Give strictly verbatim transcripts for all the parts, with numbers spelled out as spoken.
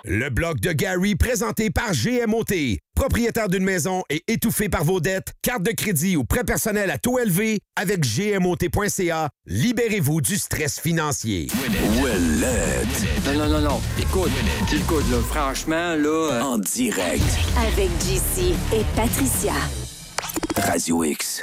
Le bloc de Gary présenté par G M O T. Propriétaire d'une maison et étouffé par vos dettes, carte de crédit ou prêt personnel à taux élevé, avec G M O T point C A, libérez-vous du stress financier. Ouellette. Non, non, non, non. Écoute, écoute, là, franchement, là... Euh... En direct. Avec J C et Patricia. Radio X.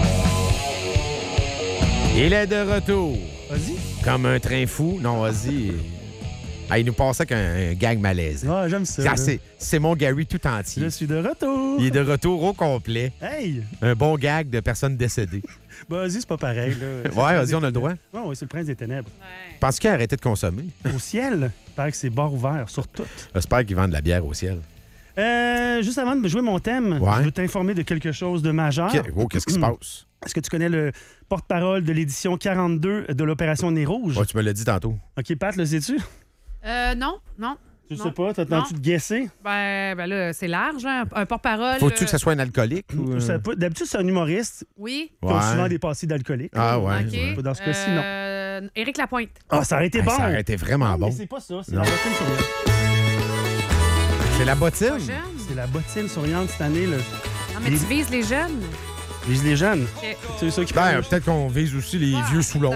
Il est de retour. Vas-y. Comme un train fou. Non, vas-y. Ah, il nous passait avec un, un gag malaise. Ah, j'aime ça. Ah, c'est, c'est mon Gary tout entier. Je suis de retour. Il est de retour au complet. Hey! Un bon gag de personnes décédées. Bah, vas-y, c'est pas pareil. Là. Ouais, vas-y, on a le droit. Oui, ouais, c'est le prince des ténèbres. Ouais. Penses-tu qu'il a arrêté de consommer? Au ciel, il paraît que c'est bar ouvert sur tout. J'espère qu'ils vendent de la bière au ciel. Euh, juste avant de jouer mon thème, ouais. je veux t'informer de quelque chose de majeur. Okay. Oh, qu'est-ce qui se passe? Est-ce que tu connais le porte-parole de l'édition quarante-deux de l'Opération Nez Rouge? Ouais, tu me l'as dit tantôt. OK, Pat, le sais-tu? Euh, non, non. Je non. sais pas, t'attends-tu de guesser? Ben, ben là, c'est large, hein? Un porte-parole. Faut-tu euh... que ça soit un alcoolique? Ou... Ça peut... D'habitude, c'est un humoriste. Oui. Qui a souvent des passés d'alcoolique. Ah ouais. Okay. ouais. Dans ce cas-ci, non. Euh, Éric Lapointe. Ah, ça aurait été hey, bon. Ça aurait été vraiment non, bon. Mais c'est pas ça, c'est non. la bottine souriante. C'est la bottine? C'est la bottine souriante cette année. Là. Non, mais les... tu vises les jeunes. Vise les jeunes. Okay. C'est ça qui ben, peut-être qu'on vise aussi les ah, vieux Soulons.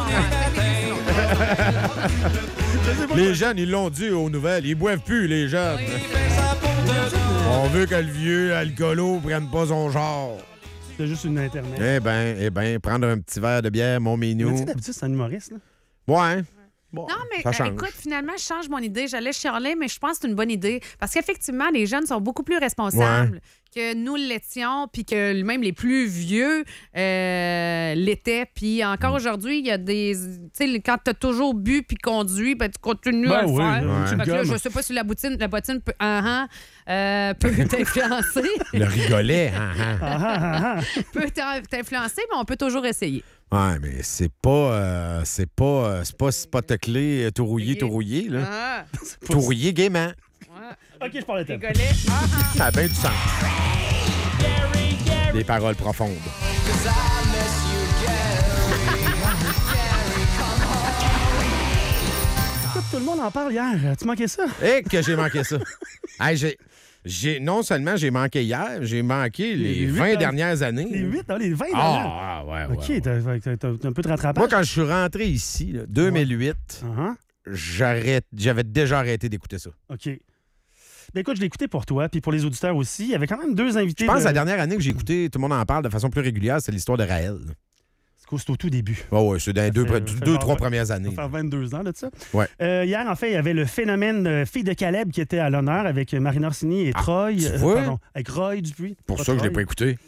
Les jeunes, ils l'ont dit aux nouvelles. Ils boivent plus, les jeunes. On veut que le vieux alcoolo prenne pas son genre. C'est juste une internet. Eh bien, eh ben, prendre un petit verre de bière, mon minou. Tu sais, d'habitude, c'est un humoriste, là. Ouais. Bon, non, mais euh, écoute, finalement, je change mon idée. J'allais chialer, mais je pense que c'est une bonne idée. Parce qu'effectivement, les jeunes sont beaucoup plus responsables ouais. que nous l'étions, puis que même les plus vieux euh, l'étaient. Puis encore mm. aujourd'hui, il y a des... Tu sais, quand tu as toujours bu puis conduit, ben, tu continues ben à le oui, faire. Ouais. Là, je sais pas si la bottine, la bottine peut, uh-huh, euh, peut t'influencer. Le rigolet, uh-huh. peut t'influencer, mais on peut toujours essayer. Ouais, mais c'est pas, euh, c'est pas, euh, c'est pas spot-clé, tout rouillé, tout rouillé, là. Ah. Tout rouillé gaiement. Ouais. OK, je parle de thème. Ça a bien du sens. Des paroles profondes. Écoute, tout le monde en parle hier. Tu manquais ça? Eh, que j'ai manqué ça. Hey, j'ai... J'ai, non seulement j'ai manqué hier, j'ai manqué les, les vingt ans, dernières années. Les huit, hein, les vingt dernières? Ah, ouais, ouais. OK, ouais. T'as, t'as, t'as un peu de rattrapage. Moi, quand je suis rentré ici, là, deux mille huit, ouais. uh-huh. j'arrête, j'avais déjà arrêté d'écouter ça. OK. Ben écoute, je l'ai écouté pour toi, puis pour les auditeurs aussi. Il y avait quand même deux invités. Je pense de... que la dernière année que j'ai écouté, tout le monde en parle de façon plus régulière, c'est l'histoire de Raël. C'est au tout début. Oh oui, c'est dans les deux, fait, deux, deux trois vingt, premières années. Ça fait vingt-deux ans, là, de ça. Ouais. Euh, hier, en fait, il y avait le phénomène euh, Fille de Caleb qui était à l'honneur avec Marina Orsini et ah, Troy. Tu Euh, vois? pardon, avec Roy Dupuis. Pour ça Troy. Que je ne l'ai pas écouté.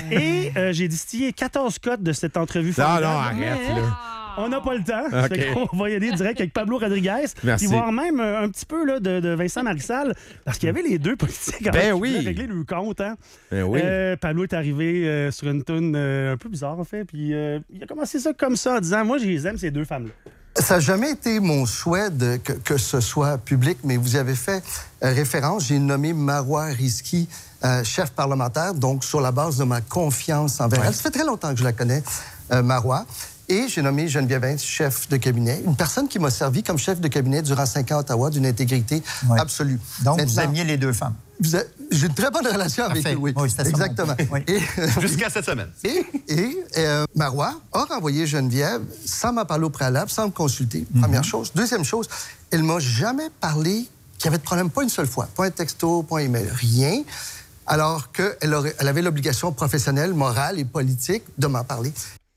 Et euh, j'ai distillé quatorze codes de cette entrevue. Non, non, arrête, mais... là. On n'a pas le temps. Okay. On va y aller direct avec Pablo Rodriguez. Merci. Puis voir même un petit peu là, de, de Vincent Marissal. Parce qu'il y avait les deux politiques ben qui oui. voulaient régler le compte. Hein. Ben oui. Euh, Pablo est arrivé euh, sur une toune euh, un peu bizarre, en fait. Puis euh, il a commencé ça comme ça en disant « Moi, je les aime, ces deux femmes-là. » Ça n'a jamais été mon souhait de, que, que ce soit public, mais vous y avez fait euh, référence. J'ai nommé Marois Risky euh, chef parlementaire, donc sur la base de ma confiance envers ouais. elle. Ça fait très longtemps que je la connais, euh, Marois. Et j'ai nommé Geneviève Hintz, chef de cabinet, une personne qui m'a servi comme chef de cabinet durant cinq ans à Ottawa, d'une intégrité ouais. absolue. Donc, Maintenant, vous aimiez les deux femmes. Vous a... J'ai une très bonne relation avec eux, oui. oui exactement. Oui. Et, Jusqu'à cette semaine. Et, et euh, Marois a renvoyé Geneviève sans m'en parler au préalable, sans me consulter, mm-hmm. première chose. Deuxième chose, elle m'a jamais parlé qu'il y avait de problème, pas une seule fois. Pas un texto, pas un email, rien. Alors qu'elle aurait, elle avait l'obligation professionnelle, morale et politique de m'en parler.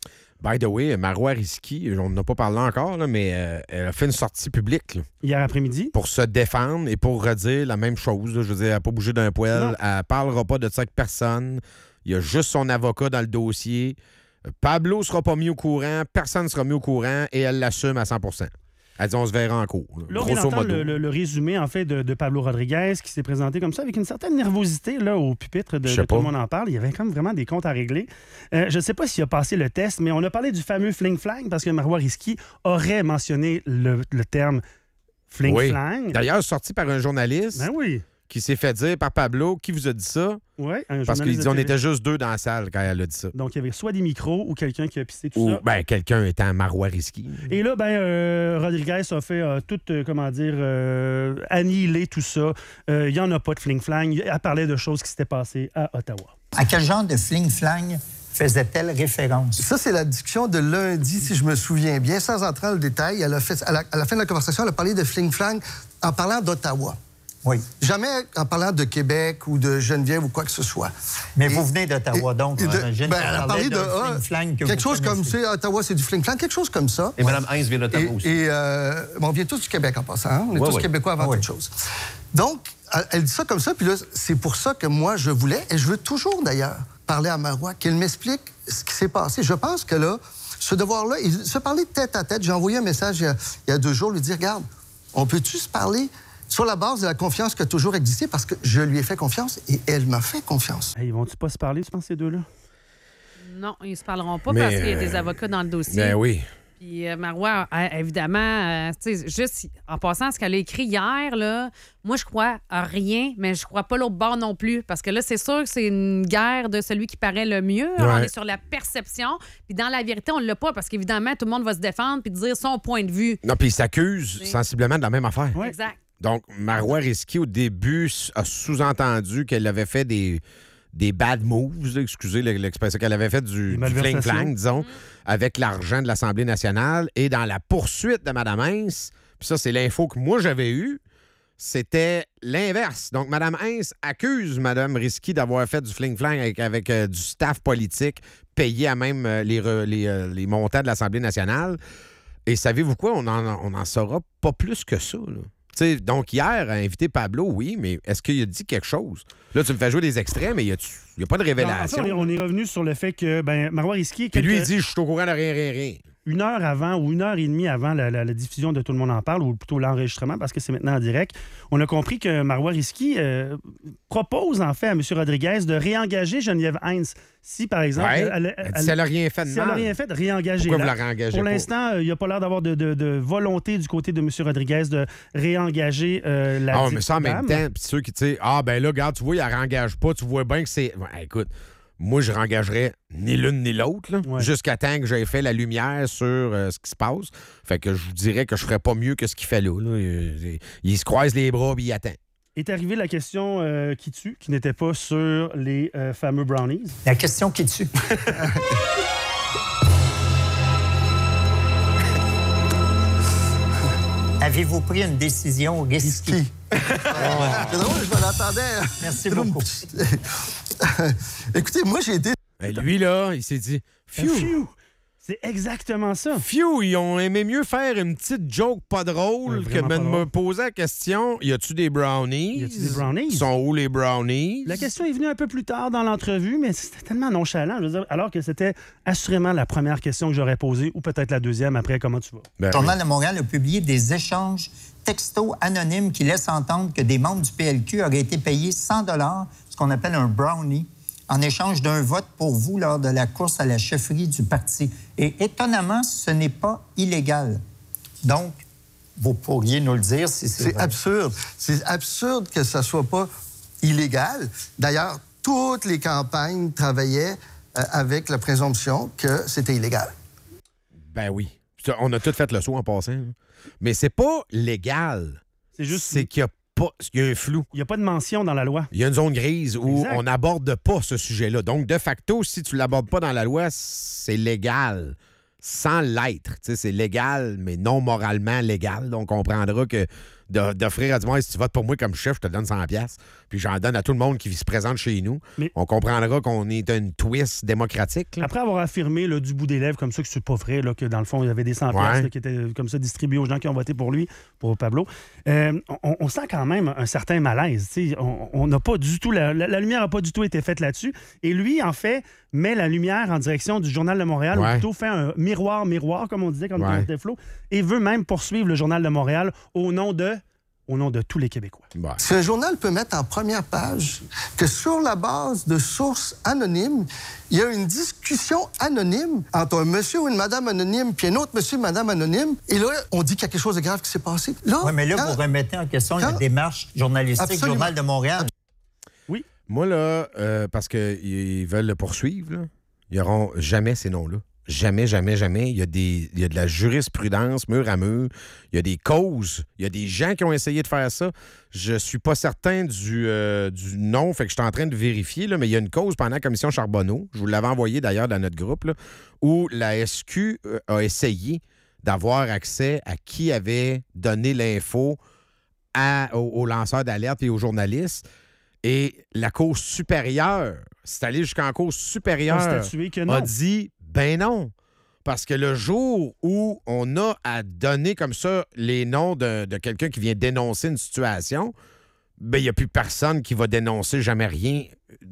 By the way, Marois Risky, on n'en a pas parlé encore, là, mais euh, elle a fait une sortie publique. Là, hier après-midi. Pour se défendre et pour redire la même chose. Là, je veux dire, elle n'a pas bougé d'un poil. Non. Elle ne parlera pas de ça avec personne. Il y a juste son avocat dans le dossier. Pablo ne sera pas mis au courant. Personne ne sera mis au courant et elle l'assume à cent pour cent. Elle dit on se verra en cours. Là, on vient d'entendre le, le, le résumé en fait, de, de Pablo Rodriguez qui s'est présenté comme ça avec une certaine nervosité là, au pupitre de, de Tout le monde en parle. Il y avait comme vraiment des comptes à régler. Euh, je ne sais pas s'il a passé le test, mais on a parlé du fameux fling-flang parce que Marois Risky aurait mentionné le, le terme fling-flang. Oui. D'ailleurs, sorti par un journaliste ben oui. qui s'est fait dire par Pablo, qui vous a dit ça? Oui, un Parce qu'ils journaliste on de T V. était juste deux dans la salle quand elle a dit ça. Donc, il y avait soit des micros ou quelqu'un qui a pissé tout Ou ça. ben, quelqu'un étant Marois Risky. Et là, ben, euh, Rodriguez a fait euh, tout, euh, comment dire, euh, annihiler tout ça. Il n'y en a pas de fling-flang. Elle parlait de choses qui s'étaient passées à Ottawa. À quel genre de fling-flang faisait-elle référence? Ça, c'est la discussion de lundi, si je me souviens bien. Sans entrer dans le détail, elle a fait, à, la, à la fin de la conversation, elle a parlé de fling-flang en parlant d'Ottawa. Oui. Jamais en parlant de Québec ou de Geneviève ou quoi que ce soit. Mais Et- vous venez d'Ottawa, et- donc. et de- j'imagine ben, qu'on elle a parlait parlé de d'un ah, fling-flang que quelque vous chose comme connaissez. ça. Ottawa, c'est du fling-flang, quelque chose comme ça. Et Mme Heinz vient d'Ottawa Et, aussi. et euh, bon, on vient tous du Québec en passant. Hein? On est Ouais, tous ouais. Québécois avant Ouais. toute chose. Donc, elle, elle dit ça comme ça, puis là, c'est pour ça que moi, je voulais, et je veux toujours d'ailleurs, parler à Marois, qu'elle m'explique ce qui s'est passé. Je pense que là, ce devoir-là, il se parlait tête à tête. J'ai envoyé un message il y a, il y a deux jours, lui dire, regarde, on peut-tu se parler sur la base de la confiance qui a toujours existé, parce que je lui ai fait confiance et elle m'a fait confiance. Hey, ils vont-tu pas se parler, tu penses, ces deux-là? Non, ils se parleront pas Mais, parce qu'il y a euh, des avocats dans le dossier. Ben oui. Puis euh, Marois, euh, évidemment, euh, tu sais, juste en passant ce qu'elle a écrit hier, là, moi, je crois à rien, mais je crois pas l'autre bord non plus. Parce que là, c'est sûr que c'est une guerre de celui qui paraît le mieux. Ouais. On est sur la perception. Puis dans la vérité, on l'a pas parce qu'évidemment, tout le monde va se défendre puis dire son point de vue. Non, puis il s'accuse Oui. sensiblement de la même affaire. Ouais. Exact. Donc, Marois Risky, au début, a sous-entendu qu'elle avait fait des, des bad moves, là, excusez l'expression, qu'elle avait fait du, Des du malversations. fling-flang, disons, avec l'argent de l'Assemblée nationale. Et dans la poursuite de Mme Heinz, puis ça, c'est l'info que moi, j'avais eue, c'était l'inverse. Donc, Mme Heinz accuse Mme Risky d'avoir fait du fling-flang avec, avec euh, du staff politique payé à même euh, les, re- les, euh, les montants de l'Assemblée nationale. Et savez-vous quoi? On en, on en saura pas plus que ça, là. T'sais, donc, hier, a invité Pablo, oui, mais est-ce qu'il a dit quelque chose? Là, tu me fais jouer des extraits, mais il n'y a pas de Non, en révélation. fait, on, est, on est revenu sur le fait que ben, Marois Risky, Puis lui, il quelques- dit, je suis au courant de rien, rien, rien. une heure avant ou une heure et demie avant la, la- la diffusion de Tout le monde en parle, ou plutôt l'enregistrement, parce que c'est maintenant en direct, on a compris que Marois Risky euh, propose en fait à M. Rodriguez de réengager Geneviève Heinz. Si, par exemple, Ouais. elle, Elle dit, si elle n'a rien fait de si elle n'a mal, rien fait, de réengager. pourquoi vous la réengagez Pour pas? l'instant, euh, il n'y a pas l'air d'avoir de, de- de volonté du côté de M. Rodriguez de réengager euh, la Ah, dite mais ça, en même dame. temps, puis ceux qui, tu sais, ah, ben là, regarde, tu vois, il ne réengage pas, tu vois bien que c'est. Ouais, écoute, moi, je réengagerais ni l'une ni l'autre, là, Ouais. jusqu'à temps que j'aie fait la lumière sur euh, ce qui se passe. Fait que je vous dirais que je ferais pas mieux que ce qu'il fait là. là. Il, il se croise les bras puis il attend. Est arrivée la question euh, qui tue, qui n'était pas sur les euh, fameux brownies. La question qui tue. Avez-vous pris une décision risquée? Qui? C'est drôle, je m'en attendais. Merci beaucoup. Écoutez, moi, j'ai été... Ben, lui, là, il s'est dit, phew, Phew! C'est exactement ça. phew, ils ont aimé mieux faire une petite joke pas drôle Ouais, que vraiment de pas me drôle. poser la question, y a-tu des brownies? Y a-tu des brownies? Sont où les brownies? La question est venue un peu plus tard dans l'entrevue, mais c'était tellement nonchalant, je veux dire, alors que c'était assurément la première question que j'aurais posée, ou peut-être la deuxième après, comment tu vas? Ben, Le Journal de Montréal a publié des échanges textos anonymes qui laissent entendre que des membres du P L Q auraient été payés cent dollars, ce qu'on appelle un brownie, en échange d'un vote pour vous lors de la course à la chefferie du parti. Et étonnamment, ce n'est pas illégal. Donc, vous pourriez nous le dire si c'est C'est vrai. absurde. C'est absurde que ça soit pas illégal. D'ailleurs, toutes les campagnes travaillaient euh, avec la présomption que c'était illégal. Ben oui. On a tout fait le saut en passant. hein. Mais c'est pas légal. C'est juste C'est qu'il y a pas, il y a un flou. il n'y a pas de mention dans la loi. Il y a une zone grise où Exact. on n'aborde pas ce sujet-là. Donc, de facto, si tu ne l'abordes pas dans la loi, c'est légal. Sans l'être. Tu sais, c'est légal, mais non moralement légal. Donc, on comprendra que de- d'offrir à du monde, si tu votes pour moi comme chef, je te donne cent piastres, puis j'en donne à tout le monde qui se présente chez nous. Mais- On comprendra qu'on est une twist démocratique. là. Après avoir affirmé là, du bout des lèvres comme ça que c'est pas vrai, là, que dans le fond, il y avait des cent Ouais. piastres là, qui étaient euh, comme ça distribués aux gens qui ont voté pour lui, pour Pablo, euh, on, on sent quand même un certain malaise. tu sais. On on n'a pas du tout... La, la- la lumière n'a pas du tout été faite là-dessus. Et lui, en fait, met la lumière en direction du Journal de Montréal, Ouais. ou plutôt fait un miroir-miroir, comme on disait quand on Ouais. était Flo, et veut même poursuivre le Journal de Montréal au nom de... au nom de tous les Québécois. Ouais. Si un journal peut mettre en première page que sur la base de sources anonymes, il y a une discussion anonyme entre un monsieur ou une madame anonyme puis un autre monsieur ou madame anonyme, et là, on dit qu'il y a quelque chose de grave qui s'est passé. Là, Oui, mais là, quand- vous remettez en question la quand- démarche journalistique du Absolument. Journal de Montréal. Moi, là, euh, parce qu'ils veulent le poursuivre, là, ils n'auront jamais ces noms-là. Jamais, jamais, jamais. Il y a, des, il y a de la jurisprudence mur à mur. Il y a des causes. Il y a des gens qui ont essayé de faire ça. Je suis pas certain du, euh, du nom, fait que je suis en train de vérifier, là, mais il y a une cause pendant la commission Charbonneau, je vous l'avais envoyé d'ailleurs dans notre groupe, là, où la S Q a essayé d'avoir accès à qui avait donné l'info à, aux, aux lanceurs d'alerte et aux journalistes. Et la Cour supérieure, c'est allé jusqu'en Cour supérieure, a dit ben non. Parce que le jour où on a à donner comme ça les noms de, de quelqu'un qui vient dénoncer une situation, ben il n'y a plus personne qui va dénoncer jamais rien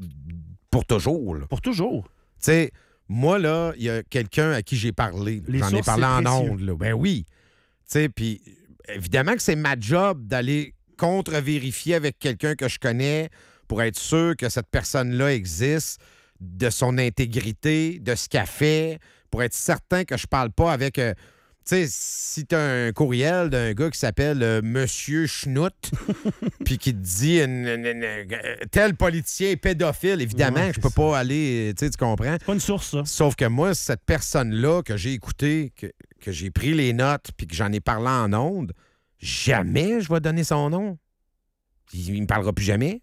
pour toujours. Là. Pour toujours. Tu sais, moi, là, il y a quelqu'un à qui j'ai parlé. Les J'en ai sources, parlé c'est en précieux. ondes. Là. Ben oui. Tu sais, puis évidemment que c'est ma job d'aller contre-vérifier avec quelqu'un que je connais pour être sûr que cette personne-là existe, de son intégrité, de ce qu'elle fait, pour être certain que je parle pas avec... Euh, tu sais, si tu as un courriel d'un gars qui s'appelle euh, Monsieur Schnout, puis qui te dit une, une- une- euh, tel politicien est pédophile, évidemment, Ouais, je c'est peux ça. pas aller... Tu sais, tu comprends? C'est pas une source, ça. Sauf que moi, cette personne-là que j'ai écoutée, que, que j'ai pris les notes, puis que j'en ai parlé en ondes, jamais je vais donner son nom. Il, il me parlera plus jamais.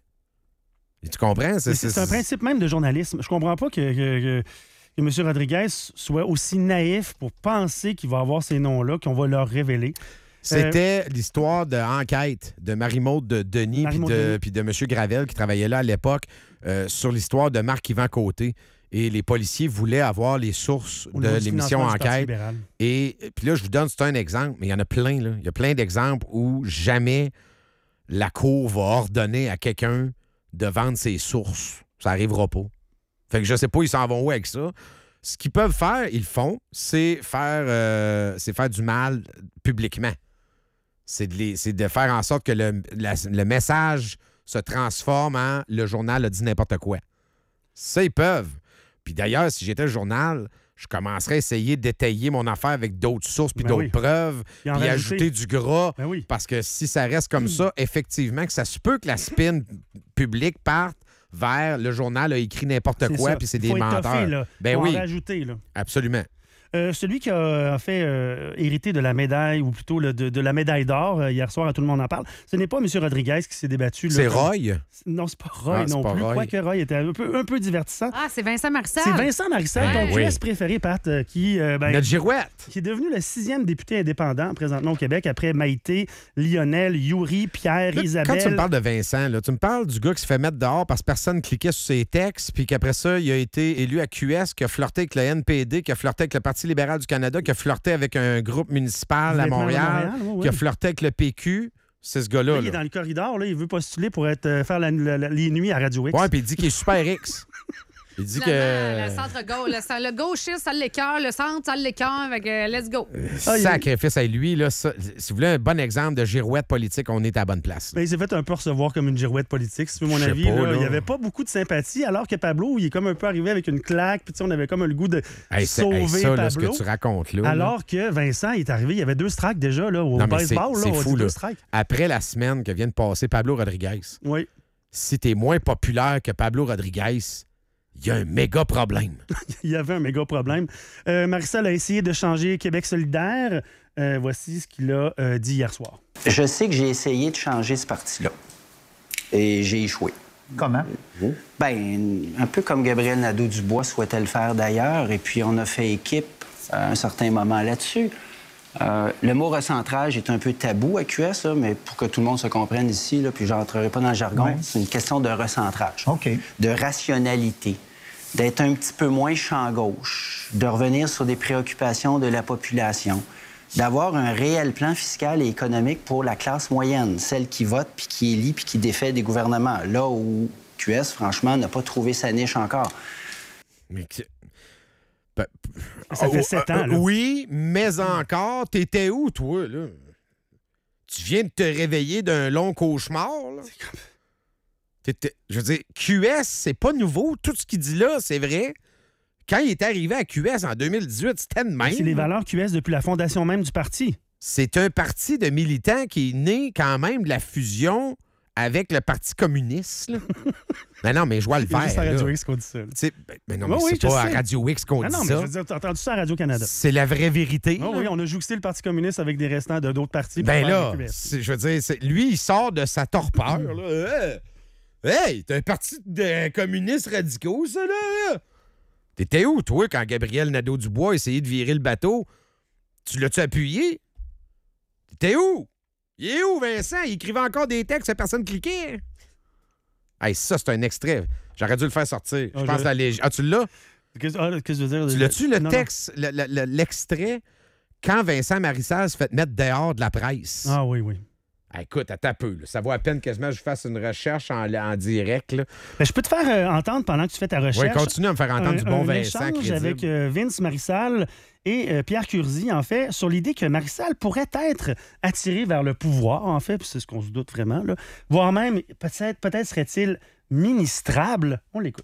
Et tu comprends? C'est, c'est un principe même de journalisme. Je comprends pas que, que, que, que M. Rodriguez soit aussi naïf pour penser qu'il va avoir ces noms-là, qu'on va leur révéler. C'était euh, l'histoire de Enquête de Marie-Maude de Denis puis de, puis de M. Gravel qui travaillait là à l'époque euh, sur l'histoire de Marc-Yvan Côté. Et les policiers voulaient avoir les sources Au de niveau du l'émission financement du Parti Enquête. libéral. Et puis là, je vous donne, c'est un exemple, mais il y en a plein. Là. Il y a plein d'exemples où jamais la Cour va ordonner à quelqu'un de vendre ses sources. Ça n'arrivera pas. Fait que je sais pas, ils s'en vont où avec ça. Ce qu'ils peuvent faire, ils le font, c'est faire, euh, c'est faire du mal publiquement. C'est de, les- c'est de faire en sorte que le, la- le message se transforme en « le journal a dit n'importe quoi ». Ça, ils peuvent. Puis d'ailleurs, si j'étais le journal, je commencerais à essayer d'étayer mon affaire avec d'autres sources puis Ben d'autres oui. preuves, Puis en puis rajouter. ajouter du gras. Ben oui. Parce que si ça reste comme ça, effectivement, que ça se peut que la spin publique parte vers le journal a écrit n'importe C'est quoi, ça. puis c'est Il des faut étoffer, menteurs. là. Ben Faut oui, en rajouter, là. absolument. Euh, celui qui a, a fait euh, hériter de la médaille, ou plutôt là, de, de la médaille d'or, euh, hier soir, à Tout le monde en parle, ce n'est pas M. Rodriguez qui s'est débattu. là, C'est comme- Roy? Non, c'est pas Roy Ah, c'est non pas plus. Roy. Quoique Roy était un peu, un peu divertissant. Ah, c'est Vincent Marissal. C'est Vincent Marissal, Ouais. ton Oui. pièce préférée, Pat, euh, qui, euh, ben, Notre girouette. qui est devenu le sixième député indépendant présentement au Québec, après Maïté, Lionel, Yuri, Pierre, Là, Isabelle. Quand tu me parles de Vincent, là, tu me parles du gars qui se fait mettre dehors parce que personne cliquait sur ses textes, puis qu'après ça, il a été élu à Q S, qui a flirté avec le N P D, qui a flirté avec le Parti libéral du Canada, qui a flirté avec un groupe municipal à Vêtements de Montréal, Montréal, oui, oui. qui a flirté avec le P Q. C'est ce gars-là. Là, il est là. dans le corridor, là, il veut postuler pour être, euh, faire la- la- la- les nuits à Radio X. Ouais, puis il dit qu'il est super X. Il dit Finalement, que. Le centre gauche, le, le gauchiste, ça l'écœure, le centre, ça l'écœure. Fait que let's go. Ah, il- Sacrifice à lui, là, ça- si vous voulez un bon exemple de girouette politique, on est à la bonne place. Ben, il s'est fait un peu recevoir comme une girouette politique, si tu veux mon Je sais avis. pas, là. là. Il n'y avait pas beaucoup de sympathie, alors que Pablo, il est comme un peu arrivé avec une claque, puis tu sais, on avait comme le goût de Hey, c'est- sauver hey, ça, là, ce Pablo. que tu racontes là. là. Alors que Vincent est arrivé, il y avait deux strikes déjà là, au Non, mais c'est- baseball. Là, c'est on fou, dit deux là. strikes. Après la semaine que vient de passer Pablo Rodriguez, Oui. si t'es moins populaire que Pablo Rodriguez, il y a un méga problème. Il y avait un méga problème. Euh, Marissal a essayé de changer Québec solidaire. Euh, voici ce qu'il a euh, dit hier soir. Je sais que j'ai essayé de changer ce parti-là. Et j'ai échoué. Comment? Ben, un peu comme Gabriel Nadeau-Dubois souhaitait le faire d'ailleurs. Et puis, on a fait équipe à un certain moment là-dessus. Euh, le mot recentrage est un peu tabou à Q S, là, mais pour que tout le monde se comprenne ici, là, puis je n'entrerai pas dans le jargon, Ouais. c'est une question de recentrage, OK. de rationalité, d'être un petit peu moins champ gauche, de revenir sur des préoccupations de la population, d'avoir un réel plan fiscal et économique pour la classe moyenne, celle qui vote, puis qui élit, puis qui défait des gouvernements. Là où Q S, franchement, n'a pas trouvé sa niche encore. Mais que- Ben, Ça fait sept ans, là. Oui, mais encore, t'étais où, toi, là? Tu viens de te réveiller d'un long cauchemar, là? T'étais- Je veux dire, Q S, c'est pas nouveau. Tout ce qu'il dit là, c'est vrai. Quand il est arrivé à Q S en deux mille dix-huit, c'était de même. C'est les valeurs Q S depuis la fondation même du parti. C'est un parti de militants qui est né quand même de la fusion avec le Parti communiste. Là. Ben non, mais je vois le C'est vert. juste à Radio là. X qu'on dit ça. Ben, ben non, mais oui, c'est oui, pas je sais. à Radio X qu'on Ah dit non, mais ça. je veux dire, t'as entendu ça à Radio-Canada. C'est la vraie vérité. Oh, oui, on a jouxté le Parti communiste avec des restants de d'autres partis. Ben pour faire là, le Q S. c'est- je veux dire, c'est- lui, il sort de sa torpeur. Là. Hey, hey, t'es un parti de communistes radicaux, ça, là? T'étais où, toi, quand Gabriel Nadeau-Dubois essayait de virer le bateau? Tu l'as-tu appuyé? T'étais où? Il est où, Vincent? Il écrivait encore des textes, personne cliquait. Hey, ça, c'est un extrait. J'aurais dû le faire sortir. Je Ah, pense je- que la lég- Ah, tu l'as? Qu'est-ce ah, qu'est-ce que je veux dire? Tu l'as-tu, le Non, non. texte, le- le- le- l'extrait, quand Vincent Marissal se fait mettre dehors de la presse? Ah oui, oui. Ah, écoute, attends un peu. Là. Ça vaut à peine quasiment que je fasse une recherche en, en direct. Là. Ben, je peux te faire euh, entendre pendant que tu fais ta recherche. Oui, continue à me faire entendre un, du bon un Vincent échange crédible. avec euh, Vince Marissal et euh, Pierre Curzi, en fait, sur l'idée que Marissal pourrait être attiré vers le pouvoir, en fait, puis c'est ce qu'on se doute vraiment, là. Voire même, peut-être peut-être serait-il ministrable. On l'écoute.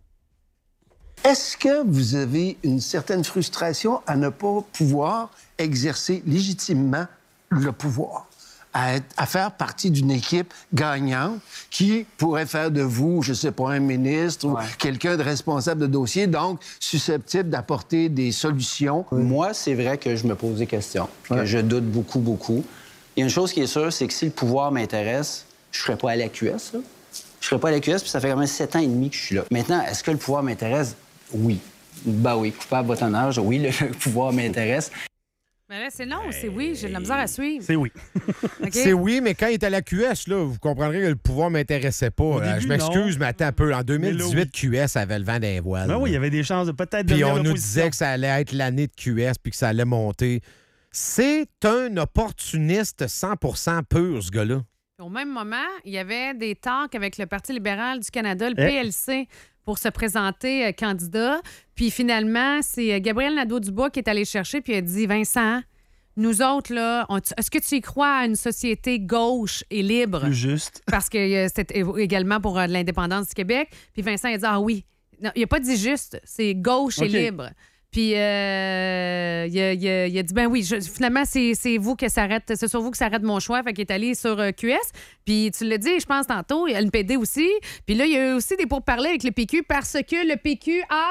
Est-ce que vous avez une certaine frustration à ne pas pouvoir exercer légitimement le pouvoir? À, être- à faire partie d'une équipe gagnante qui pourrait faire de vous, je ne sais pas, un ministre ou quelqu'un de responsable de dossier, donc susceptible d'apporter des solutions? Moi, c'est vrai que je me pose des questions, que Ouais. je doute beaucoup, beaucoup. Il y a une chose qui est sûre, c'est que si le pouvoir m'intéresse, je ne serais pas à la Q S, là. Je ne serais pas à la Q S, puis ça fait quand même sept ans et demi que je suis là. Maintenant, est-ce que le pouvoir m'intéresse? Oui. Ben oui, coupable votre honneur, oui, le, le pouvoir m'intéresse. Mais là, c'est non, c'est oui, j'ai de la misère à suivre. C'est oui. OK? C'est oui, mais quand il était à la Q S, là, vous comprendrez que le pouvoir ne m'intéressait pas. Au Euh, début, je m'excuse, non. mais attends un peu. En deux mille dix-huit, Mais là, Q S avait le vent d'un voile. Ben oui, il y avait des chances de peut-être Puis devenir on nous l'opposition. disait que ça allait être l'année de Q S puis que ça allait monter. C'est un opportuniste cent pour cent pur, ce gars-là. Au même moment, il y avait des talks avec le Parti libéral du Canada, le Eh. P L C, pour se présenter euh, candidat. Puis finalement, c'est euh, Gabriel Nadeau-Dubois qui est allé chercher puis il a dit « Vincent, nous autres, là, on- est-ce que tu y crois à une société gauche et libre? » Plus juste. Parce que euh, c'était également pour euh, l'indépendance du Québec. Puis Vincent a dit « Ah oui. » Non, il n'a pas dit juste, c'est gauche OK. et libre. Puis euh, il, a, il a- il a dit ben oui, je- finalement c'est, c'est vous que s'arrête, c'est sur vous que s'arrête mon choix, fait qu'il est allé sur euh, Q S. Puis tu l'as dit, je pense tantôt, il y a N P D aussi. Puis là il y a eu aussi des pourparlers avec le P Q parce que le P Q a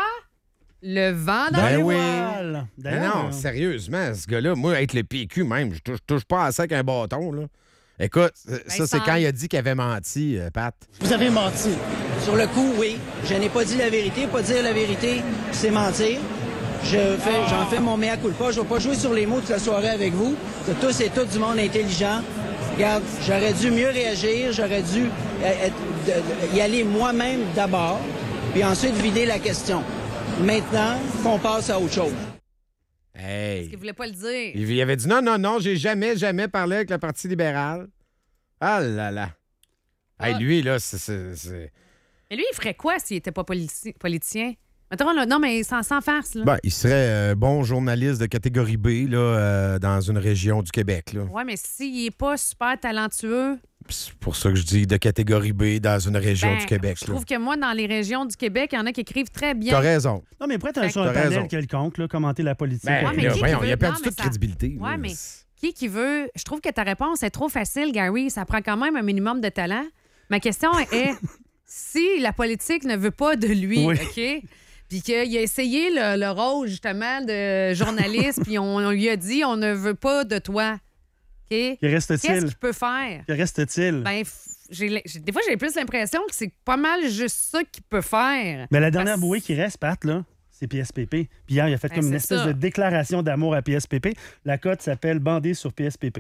le vent dans Ben les oui. voiles. Mais non, sérieusement, ce gars-là, moi, être le P Q même, je touche, je touche pas à ça avec un bâton, là. Écoute, ça, c'est Vincent. quand il a dit qu'il avait menti, euh, Pat. Vous avez menti. Sur le coup, oui. Je n'ai pas dit la vérité. Pas dire la vérité, c'est mentir. Je fais, j'en fais mon mea culpa. Je ne vais pas jouer sur les mots toute la soirée avec vous. C'est tous et toutes du monde intelligent. Regarde, j'aurais dû mieux réagir. J'aurais dû euh, être- de- de- y aller moi-même d'abord, puis ensuite vider la question. Maintenant, qu'on passe à autre chose. Hey. Il voulait pas le dire. Il il avait dit non, non, non, j'ai jamais, jamais parlé avec le Parti libéral. Ah là là. Hey, Ah. lui, là, c'est- c'est. c'est- Mais lui, il ferait quoi s'il n'était pas polici- politicien? Mettons, là, non, mais sans, sans farce. Là. Ben, il serait euh, bon journaliste de catégorie B là, euh, dans une région du Québec. Là. Ouais, mais s'il n'est pas super talentueux, C'est pour ça que je dis de catégorie B dans une région ben, du Québec. je là. trouve que moi, dans les régions du Québec, il y en a qui écrivent très bien. T'as raison. Non, mais prête Fait sur que- un T'as panel raison. quelconque, là, commenter la politique. Ben, Ouais, mais là, qui qui voyons, veut- il a perdu non, mais toute ça- crédibilité. Ouais, là. mais qui qui veut... Je trouve que ta réponse est trop facile, Gary. Ça prend quand même un minimum de talent. Ma question est, si la politique ne veut pas de lui, Oui. OK? Puis qu'il a essayé le, le rôle, justement, de journaliste, puis on, on lui a dit, on ne veut pas de toi. OK? Que reste-t-il? Qu'est-ce qu'il peut faire? Que reste-t-il? Ben, f- j'ai- j'ai- des fois, j'ai plus l'impression que c'est pas mal juste ça qu'il peut faire. Mais la dernière bouée qui reste, Pat, là, c'est P S P P. Puis hier, il a fait Ben, comme une c'est espèce ça. de déclaration d'amour à P S P P. La cote s'appelle Bandé sur P S P P.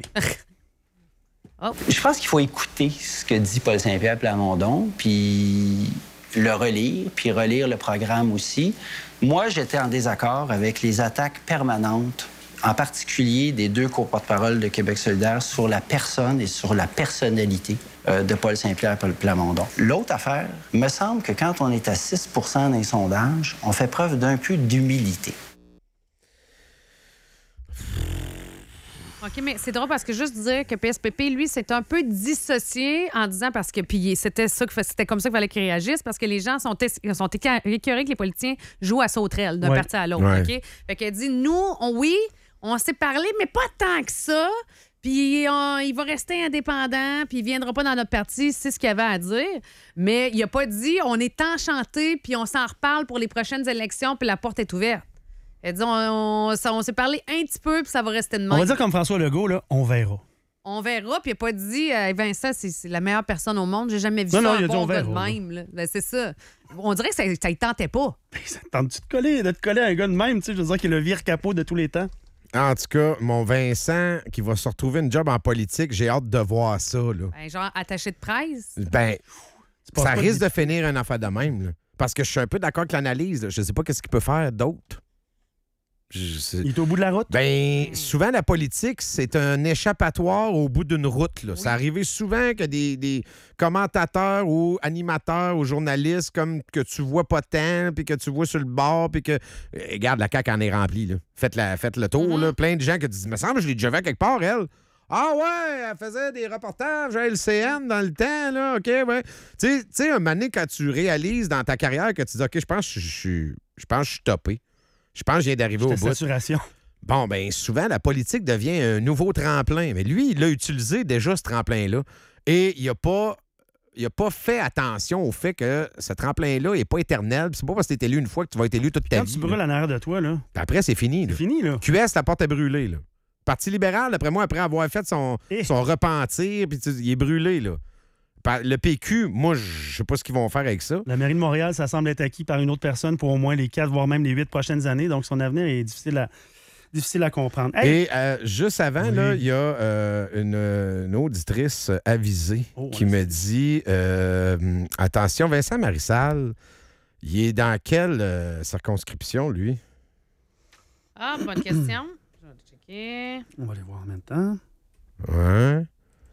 Je pense qu'il faut écouter ce que dit Paul Saint-Pierre Plamondon, puis le relire, puis relire le programme aussi. Moi, j'étais en désaccord avec les attaques permanentes, en particulier des deux co-porte-parole de Québec solidaire, sur la personne et sur la personnalité euh, de Paul Saint-Pierre Plamondon. L'autre affaire, me semble que quand on est à six pour cent dans les sondages, on fait preuve d'un peu d'humilité. OK, mais c'est drôle parce que juste dire que P S P P, lui, c'est un peu dissocié en disant parce que puis c'était ça que c'était comme ça qu'il fallait qu'il réagisse parce que les gens sont, es- sont éca- écœurés que les politiciens jouent à sauterelle d'un Ouais. parti à l'autre. Ouais. OK? Fait qu'elle dit nous, on, oui, on s'est parlé, mais pas tant que ça. Puis on- il va rester indépendant, puis il viendra pas dans notre parti, c'est ce qu'il avait à dire. Mais il a pas dit on est enchanté, puis on s'en reparle pour les prochaines élections, puis la porte est ouverte. Il a dit on, on- ça- on s'est parlé un petit peu, puis ça va rester de même. On va dire comme François Legault, là, on verra. On verra, puis il n'a pas dit euh, Vincent, c'est c'est la meilleure personne au monde. J'ai jamais vu Non, ça. non, un il a dit, bon on gars de verra, même. Là. Ben, c'est ça. On dirait que ça ne tentait pas. Tentes-tu de coller, de te coller à un gars de même, tu sais, je veux dire qu'il est le vire capot de tous les temps? En tout cas, mon Vincent qui va se retrouver une job en politique, j'ai hâte de voir ça. Là. Ben, genre attaché de presse. Ben, penses ça pas risque que- de finir un affaire de même. là. Parce que je suis un peu d'accord avec l'analyse. là. Je sais pas qu'est-ce qu'il peut faire d'autre. Je sais- Il est au bout de la route? Ben, souvent, la politique, c'est un échappatoire au bout d'une route. Là. Ça arrive souvent que des, des commentateurs ou animateurs ou journalistes comme que tu vois pas tant, puis que tu vois sur le bord, puis que... Eh, regarde, la C A Q en est remplie. Là. Faites, la, faites le tour. là. Plein de gens qui disent « Me semble, je l'ai déjà vu à quelque part, elle. » Ah ouais, elle faisait des reportages à L C N dans le temps, là, OK, ouais. Tu sais- tu sais, un moment donné, quand tu réalises dans ta carrière que tu dis « OK, je pense que je suis je pense que je suis topé. Je pense que je viens d'arriver au J'étais bout. » saturation. Bon, bien, souvent, la politique devient un nouveau tremplin. Mais lui, il l'a utilisé déjà, ce tremplin-là. Et il n'a pas, il a pas fait attention au fait que ce tremplin-là n'est pas éternel. Puis c'est pas parce que tu es élu une fois que tu vas être élu toute ta Quand vie. tu brûles là. en arrière de toi, là. Puis après, c'est fini. C'est fini, là. Q S, la porte est brûlée. Là. Parti libéral, d'après moi, après avoir fait son, Eh. son repentir, puis tu- il est brûlé. Là. Par- Le P Q, moi, je sais pas ce qu'ils vont faire avec ça. La mairie de Montréal, ça semble être acquis par une autre personne pour au moins les quatre, voire même les huit prochaines années. Donc, son avenir est difficile à, difficile à comprendre. Hey! Et euh, juste avant, Oui. là, il y a euh, une, une auditrice avisée Oh, qui ouais, me dit euh, attention, Vincent Marissal, il est dans quelle euh, circonscription, lui? Ah, bonne question. Je vais checker. On va les voir en même temps. Ouais.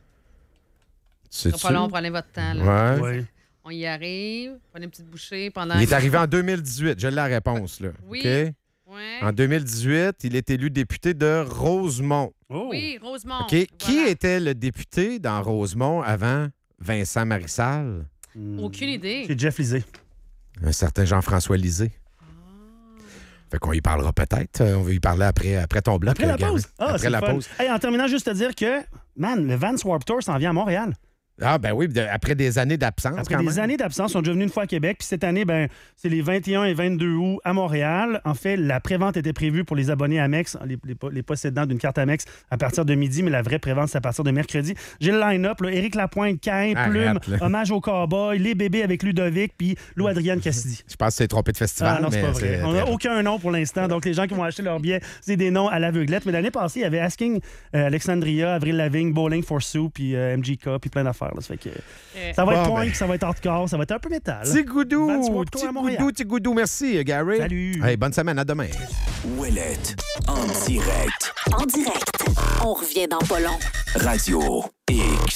Ce sera pas long, prenez votre temps. Là. Ouais. Oui. On y arrive. Prenez une petite bouchée pendant. Il est arrivé en deux mille dix-huit, j'ai la réponse. Là. Oui. OK? Ouais. En deux mille dix-huit, il est élu député de Rosemont. Oh. Oui, Rosemont. OK? Qui était le député dans Rosemont avant Vincent Marissal? Aucune idée. C'est Jeff Lisée. Un certain Jean-François Lisée. Fait qu'on y parlera peut-être. Euh, On va y parler après, après ton bloc. Après la euh, Gary. pause. Ah, après c'est la le fun. pause. Hey, en terminant, juste te dire que, man, le Vans Warped Tour s'en vient à Montréal. Ah, ben oui, de- après des années d'absence. Après quand des même. années d'absence, on est déjà venus une fois à Québec. Puis cette année, ben, c'est les vingt et un et vingt-deux août à Montréal. En fait, la prévente était prévue pour les abonnés Amex, les, les, les possédants d'une carte Amex, à partir de midi, mais la vraie prévente, c'est à partir de mercredi. J'ai le line-up, là, Éric Lapointe, Cain, Arrête, Plume, là. Hommage au Cowboy, Les Bébés avec Ludovic, puis Lou Adrienne Cassidy. Je pense que c'est trompé de festival. Ah non, c'est mais pas vrai. c'est On n'a très- aucun nom pour l'instant. Donc, les gens qui vont acheter leur billet, c'est des noms à l'aveuglette. Mais l'année passée, il y avait Asking, euh, Alexandria, Avril Lavigne, Bowling for Sue, puis euh, M G K, puis plein d'affaires. là. Ça fait que, Euh, ça va être Bon, point, ben. ça va être hardcore, ça va être un peu métal. Petit goudou, Vans Warped Tour petit à Montréal. goudou, petit goudou. Merci, Gary. Salut. Hey, bonne semaine, à demain. Ouellette, en direct, En direct. On revient dans pas long. Radio X.